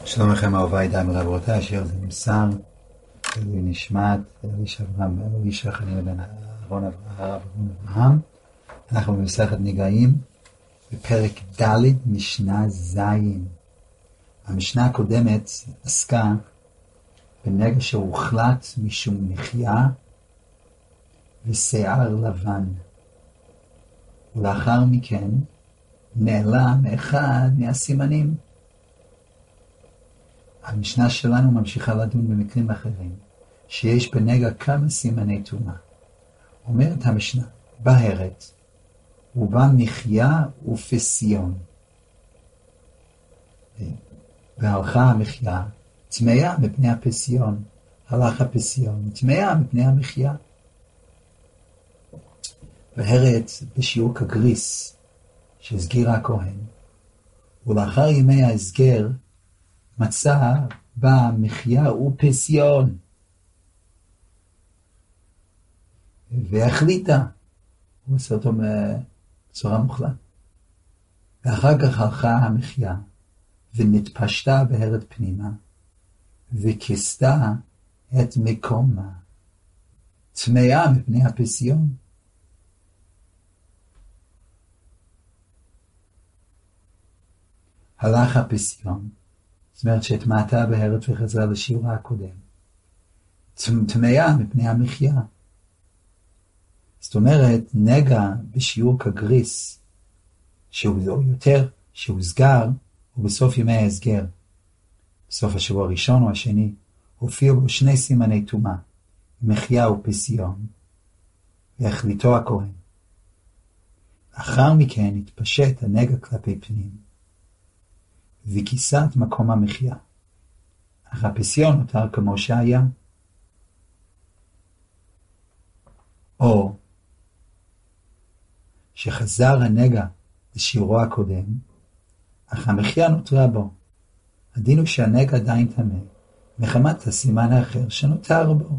שלום לכם אהוביי די מרבותיי, אשר זה נמסר, תלוי נשמת, איש אברהם, איש החנין בן אהרון אברהם. אנחנו במסכת נגעים, בפרק ד' משנה ז'. המשנה הקודמת עסקה בנגע שהוחלט משום מחיה ושיער לבן. ולאחר מכן נעלם אחד מהסימנים. המשנה שלנו ממשיכה לדון במקרים אחרים, שיש בנגע כמה סימני טומאה. אומרת המשנה, בהרת, ובה מחיה ופסיון. והלכה המחיה, טמאה מפני הפסיון. הלך הפסיון, טמאה מפני המחיה. בהרת בשיעור כגריס, שהסגיר הכהן, ולאחר ימי ההסגר, מצא בה מחיה ופסיון. והחליטה, הוא עושה אותו בצורה מוחלט. ואחר כך הלכה המחיה, ונתפשטה בהרת פנימה, וכיסתה את מקומה. טמאה מפני הפסיון. הלך הפסיון, זאת אומרת שהטמעתה בהרת וחזרה לשיעור הקודם. טמאה מפני המחיה. זאת אומרת, נגע בשיעור כגריס, שהוא יותר, שהוסגר, הוא בסוף ימי ההסגר. בסוף השבוע הראשון או השני, הופיעו בו שני סימני טומאה, מחיה ופסיון, והחליטו הכהן. אחר מכן התפשט הנגע כלפי פנים, וכיסה את מקום המחיה. אך הפסיון נותר כמו שהיה. או שחזר הנגע לשיעורו הקודם, אך המחיה נותרה בו. הדין הוא שהנגע עדיין טמא, מחמת הסימן האחר שנותר בו.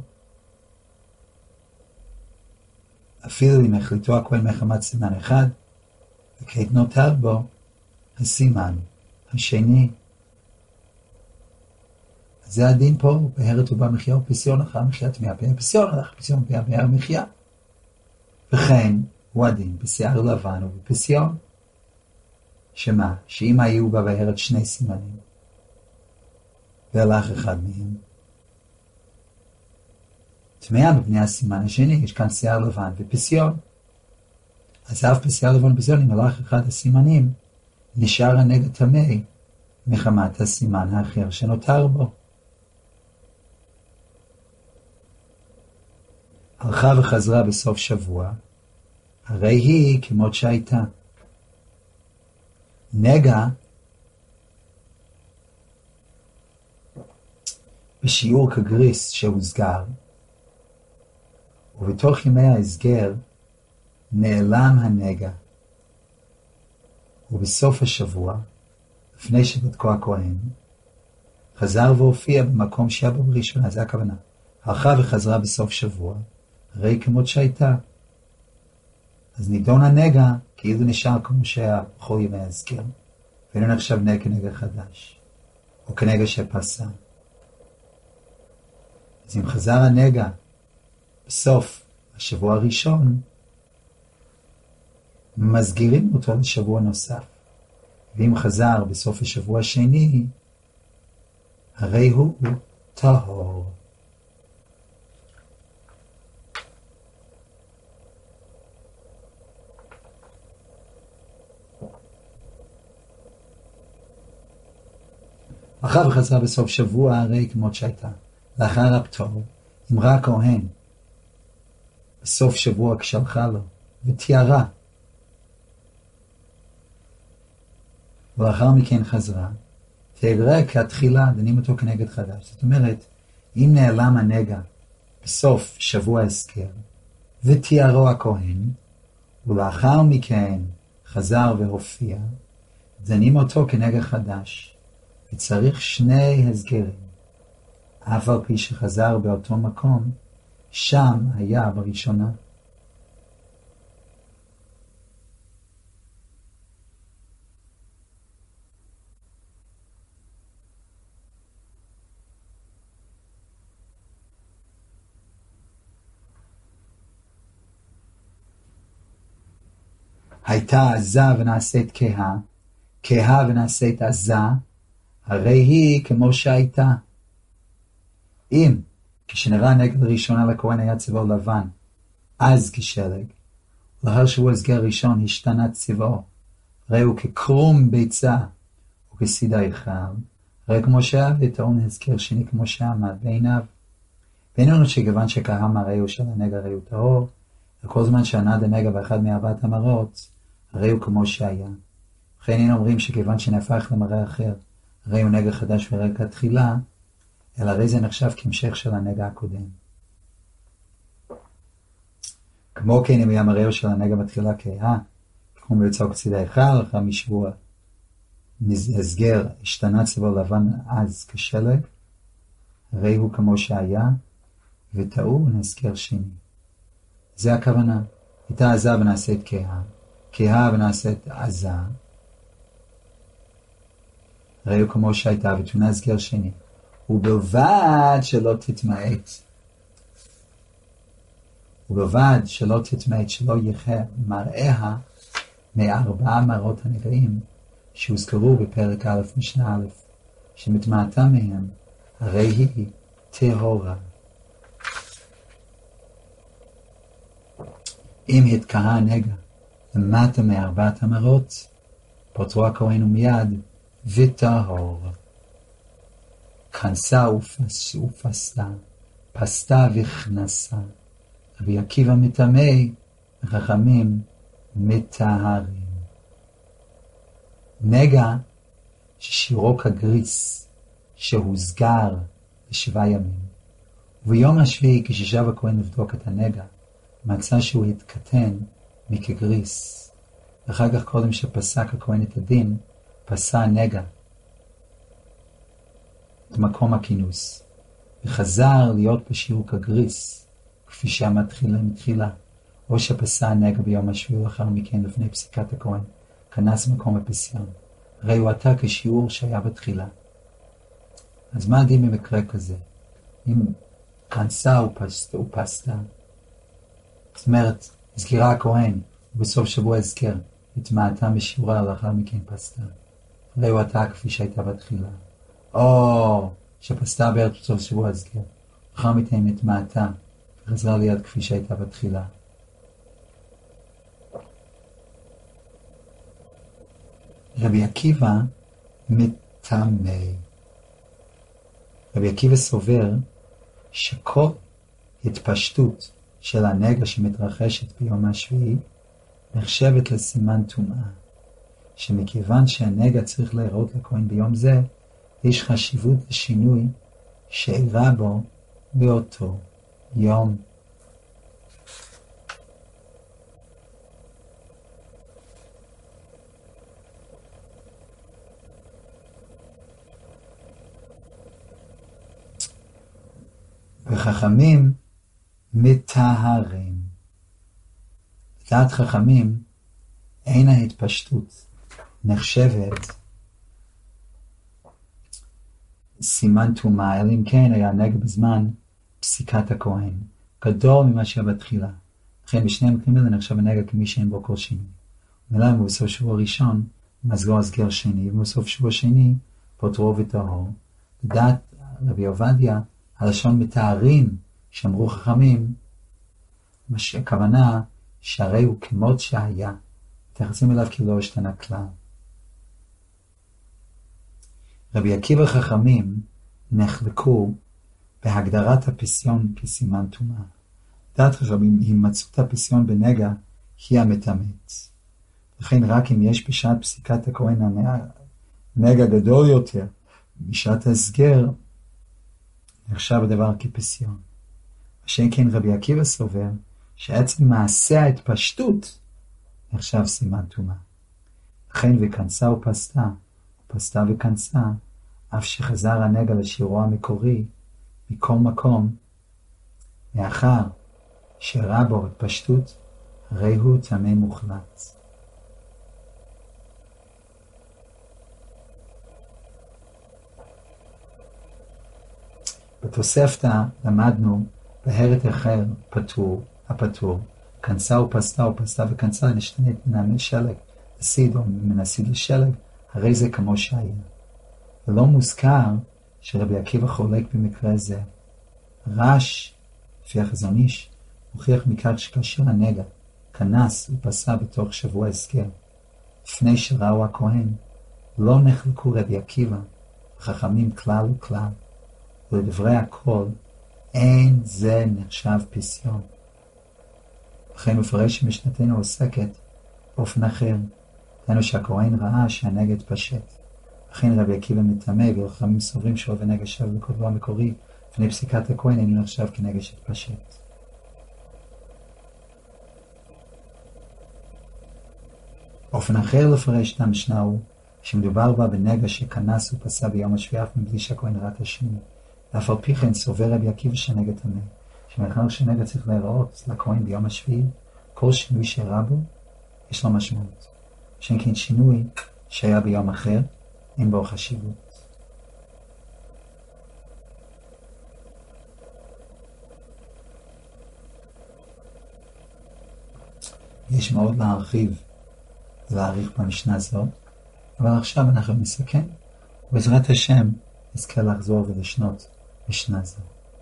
אפילו אם החליטו הכהן מחמת סימן אחד, וכעת נותר בו הסימן השני. זה הדין פה, בהרת ובה מחיה ופסיון, אחר מחיה טמאה מפני הפסיון, אחר פסיון מפני המחיה. וכן הוא הדין בשיער לבן ובפסיון. שמה? שאם היו בה בהרת שני סימנים, והלך אחד מהם, טמאה מפני הסימן השני, יש כאן שיער לבן ופסיון. אז אף בשיער לבן ופסיון, אם הלך אחד הסימנים, נשאר הנגע טמא מחמת הסימן האחר שנותר בו. הלכה וחזרה בסוף שבוע, הרי היא כמות שהייתה. נגע בשיעור כגריס שהוסגר, ובתוך ימי ההסגר נעלם הנגע. ובסוף השבוע, לפני שבדקו הכהן, חזר והופיע במקום שהיה בו בראשונה, זה הכוונה. הלכה וחזרה בסוף שבוע, הרי כמות שהייתה. אז נידון הנגע כאילו נשאר כמו שהיה בכל ימי ההסגר, ואינו נחשב כנגע חדש, או כנגע שפסה. אז אם חזר הנגע בסוף השבוע הראשון, מסגירים אותו לשבוע נוסף. ואם חזר בסוף השבוע השני, הרי הוא טהור. אחר וחזרה בסוף שבוע, הרי כמות שהייתה. לאחר הפטור, אם ראה הכהן בסוף שבוע כשהלכה לו, ותיארה, ולאחר מכן חזרה, תראה כהתחילה, דנים אותו כנגד חדש. זאת אומרת, אם נעלם הנגע בסוף שבוע הסגר, ותיארו הכהן, ולאחר מכן חזר והופיע, דנים אותו כנגע חדש, וצריך שני הסגרים. אף על פי שחזר באותו מקום, שם היה בראשונה. הייתה עזה ונעשית כהה, כהה ונעשית עזה, הרי היא כמו שהייתה. אם כשנראה הנגד הראשונה לכהן היה צבעו לבן, אז כשלג, לאחר שהוא הסגר ראשון השתנה צבעו, הרי הוא כקרום ביצה וכסיד היכל, הרי כמו שהיה וטעון הסגר שני כמו שעמד בעיניו. ואין לנו שכיוון שכהה הרי הוא של הנגע הרי הוא טהור, וכל זמן שענד הנגע באחד מארבעת המראות, הרי הוא כמו שהיה. וכן אין אומרים שכיוון שנהפך למראה אחר, הרי הוא נגע חדש ורק תחילה, אלא הרי זה נחשב כהמשך של הנגע הקודם. כמו כן אם היה מראהו של הנגע בתחילה כהה, כמו ביצעו כציד ההיכל, אחר משבוע הסגר השתנה צבעו לבן אז כשלג, הרי הוא כמו שהיה, וטעון הסגר שני. זה הכוונה. הייתה עזה ונעשית כהה, כהה ונעשית עזה, הרי הוא כמו שהייתה וטעון הסגר שני. ובלבד שלא תתמעט. ובלבד שלא תתמעט, שלא יחה מראיה מארבעה מראות הנגעים שהוזכרו בפרק א' משנה א', שמתמעטה מהם, הרי היא טהורה. אם התקהה הנגע למטה מארבעת המראות, פוטרו הכהן ומיד וטהור. כנסה ופסתה, פסתה וכנסה. רבי עקיבא מטמא, וחכמים מטהרים. נגע ששירו כגריס, שהוסגר ל7 ימים. וביום השביעי כששב הכהן לבדוק את הנגע, מצא שהוא התקטן מכגריס. ואחר כך קודם שפסק הכהן את הדין, פסע הנגע את מקום הכינוס, וחזר להיות בשיעור כגריס, כפי שעמד מתחילה, או שפסע הנגע ביום השביעי לאחר מכן לפני פסיקת הכהן, כנס מקום הפסיון. הרי הוא עתה כשיעור שהיה בתחילה. אז מה הדין במקרה כזה? אם כנסה ופסתה, זאת אומרת, הסגירה הכהן, ובסוף שבוע הזכר, התמעטה בשיעורה לאחר מכן פסתה. הרי הוא עתה כפי שהייתה בתחילה. או שפסתה בערך בסוף שבוע הזכר, לאחר מכן התמעטה, וחזרה ליד כפי שהייתה בתחילה. רבי עקיבא מטמא. רבי עקיבא סובר שכל התפשטות של הנגע שמתרחשת ביום השביעי נחשבת לסימן טומאה, שמכיוון שהנגע צריך להיראות לכהן ביום זה, יש חשיבות לשינוי שאירע בו באותו יום. וחכמים מטהרים. לדעת חכמים אין ההתפשטות נחשבת סימן טומאה, אלא אם כן היה הנגע בזמן פסיקת הכהן גדול ממה שהיה בתחילה. לכן בשני המקרים האלה נחשב הנגע כמי שאין בו כל שינוי. ומילא אם בסוף שבוע ראשון מזגו הסגר שני, ובסוף שבוע שני פוטרו וטהור. לדעת רבי עובדיה, הלשון מטהרים שאמרו חכמים, הכוונה שהרי הוא כמות שהיה, מתייחסים אליו כי לא השתנה כלל. רבי עקיבא חכמים נחלקו בהגדרת הפסיון כסימן טומאה. דעת חכמים הימצאות הפסיון בנגע היא המטמאת. לכן רק אם יש בשעת פסיקת הכהן נגע גדול יותר בשעת הסגר, נחשב הדבר כפסיון. ושאין כן רבי עקיבא סובר שעצם מעשה ההתפשטות נחשב סימן טומאה. לכן וכנסה ופסתה, ופסתה וכנסה, אף שחזר הנגע לשיעורו המקורי מכל מקום, מאחר שראה בו התפשטות, הרי הוא טמא מוחלט. בתוספתא למדנו בהרת אחר הפטור, כנסה ופסתה וכנסה נשתנית מן השלג לסיד או מן הסיד לשלג, הרי זה כמו שהיה. ולא מוזכר שרבי עקיבא חולק במקרה זה. רש, לפי החזון איש, מוכיח מכך שכאשר הנגע כנס ופסה בתוך שבוע הסגר, לפני שראו הכהן, לא נחלקו רבי עקיבא וחכמים כלל וכלל, ולדברי הכל אין זה נחשב פסיון. לכן מפרש שמשנתנו עוסקת באופן אחר, דהיינו שהכהן ראה שהנגע התפשט. לכן רבי עקיבא מטמא וחכמים סוברים שרוב הנגע שב בקודלו המקורי לפני פסיקת הכהן אינו נחשב כנגע שהתפשט. באופן אחר לפרש את המשנה הוא שמדובר בה בנגע שכנס ופסה ביום השביעי אף מבלי שהכהן ראה את השני. ואף על פי כן סובר רבי עקיבא שהנגע טמא, שמאחר שהנגע צריך להיראות לכהן ביום השביעי, כל שינוי שאירע בו יש לו משמעות. שאין כן שינוי שהיה ביום אחר, אין בו חשיבות. יש מאוד להרחיב ולהאריך במשנה זאת, אבל עכשיו אנחנו נסכם, ובעזרת השם נזכה לחזור ולשנות משנה זו.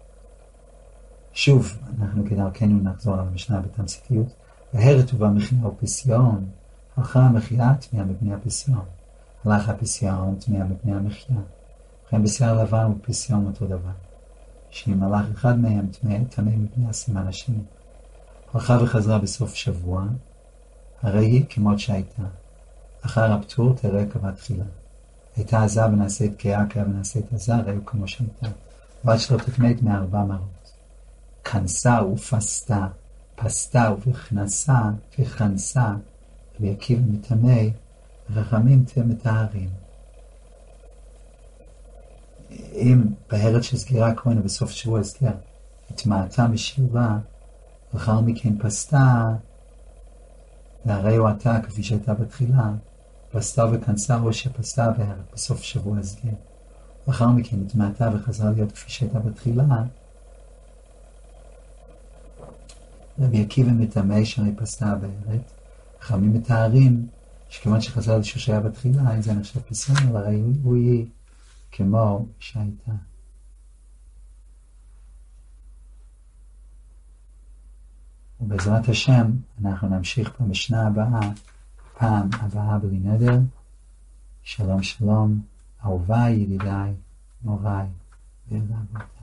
שוב, אנחנו כדרכנו נחזור על המשנה בתמציתיות. והרת ובמחיה ופסיון, הלכה המחיה תמיהה מפני הפסיון, הלך הפסיון תמיהה מפני המחיה. וכן בשיער לבן ופסיון אותו דבר, שאם הלך אחד מהם תמא מפני הסימן השני. הלכה וחזרה בסוף שבוע, הרי היא כמות שהייתה. אחר הפטור תראה כבתחילה. הייתה עזה ונעשית קאה ונעשית עזה, ראו כמו שהייתה. ועד שלא תתמת מארבע מרות. כנסה ופסתה, פסתה וכנסה וכנסה, רבי עקיבא מטמא, וחכמים מטהרים. אם בהרת של סגירה הכהן ובסוף שבוע הסגר התמעטה משיעורה, לאחר מכן פסתה, והרי הוא עתה כפי שהייתה בתחילה, פסתה וכנסה או שפסתה בסוף שבוע הסגר. לאחר מכן התמעטה וחזרה להיות כפי שהייתה בתחילה, רבי עקיבא מטמא שהרי פסתה בהרת, חכמים מטהרים, שכיוון שחזר לשהו שהיה בתחילה, אין זה נחשב פסיון, אבל הרי הוא יהיה כמו שהייתה. ובעזרת השם אנחנו נמשיך במשנה הבאה, פעם הבאה בלי נדר. שלום שלום, אהוביי, ידידיי, מוריי, ורבותיי.